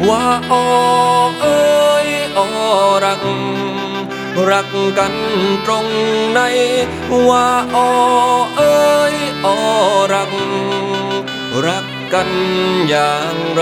ว่าอ้อเอ้ยอ้อรักรักกันตรงไหนว่าอ้อเอ้ยอ้อรักรักกันอย่างไร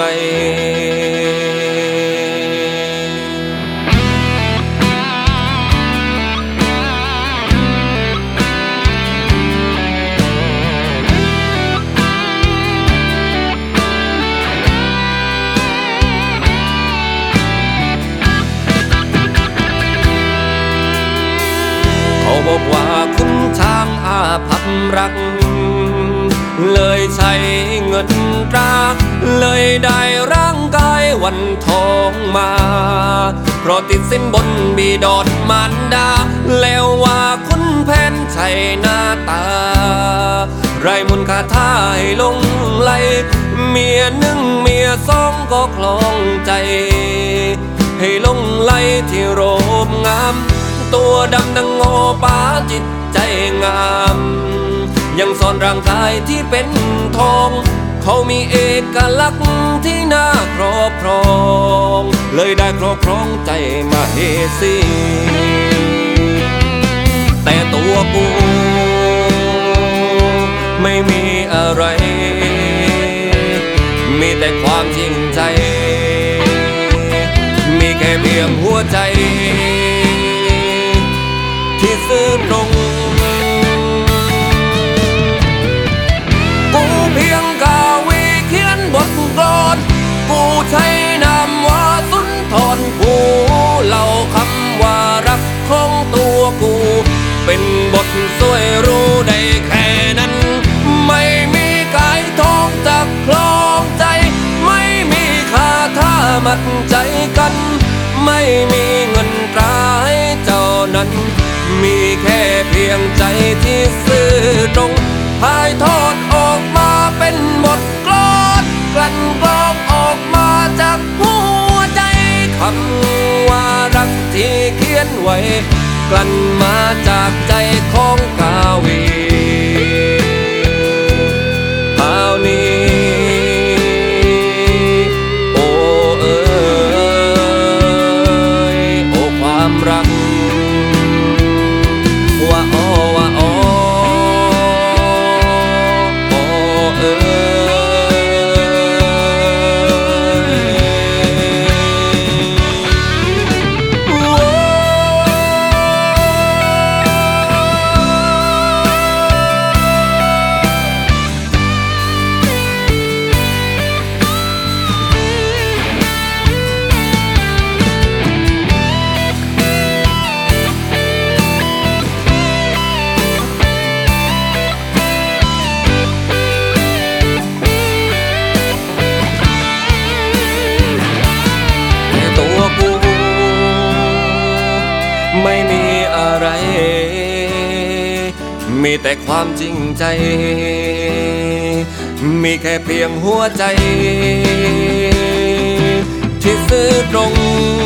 เขาบอกว่าคุณช้างอาภัพรักเลยใช้เงินตราเลยได้ร่างกายวันทองมาเพราะติดสินบนบิดอนมารดาแล้วว่าคุณแผนใช่หน้าตาไรมุนคาถาให้ลงไหลเมียหนึ่งเมียสองก็คลองใจให้ลงไหลที่โรบงามตัวดำดังโง่ป้าจิตใจงามยังซ่อนร่างกายที่เป็นทองเขามีเอกลักษณ์ที่น่าครอบครองเลยได้ครอบครองใจมาเฮสีแต่ตัวกูไม่มีอะไรมีแต่ความจริงใจมีแค่เพียงหัวใจที่ซื่อตรงกูเพียงกาวีเขียนบทกลอนกูใช้นามว่าสุนทรกูเล่าคำว่ารักของตัวกูเป็นบทสวยรู้ได้แค่นั้นไม่มีกายทองจับคลองใจไม่มีคาถามัดใจกันไม่มีเงินตราให้เจ้านั้นมีแค่เพียงใจที่ซื่อตรงถ่ายทอดออกมาเป็นบทกลอนกลั่นกรองออกมาจากหัวใจคำว่ารักที่เขียนไว้กลั่นมาจากใจของกาวีคราวนี้โอ้เอ๋ยโอ้ความรักว่าอ้อว่าอ้ออ้อเอ๋ไม่มีอะไรมีแต่ความจริงใจมีแค่เพียงหัวใจที่ซื่อตรง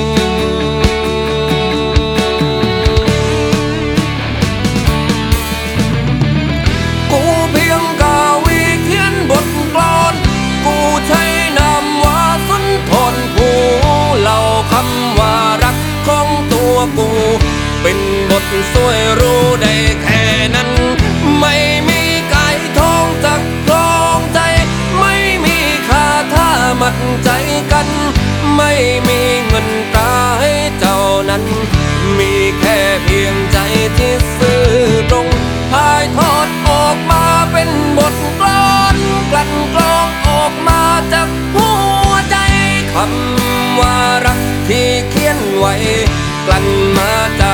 กูเพียงกาวีเขียนบทกลอนกูใช้นามว่าสุนทรกูเล่าคำว่ารักของตัวกูเป็นบทสวยรู้ได้แค่นั้นไม่มีกายทองจักครองใจไม่มีคาถามัดใจกันไม่มีเงินตราให้เจ้านั้นมีแค่เพียงใจที่ซื่อตรงถ่ายทอดออกมาเป็นบทกลอนกลั่นกรองออกมาจากหัวใจคำว่ารักที่เขียนไว้กลั่นมาจาก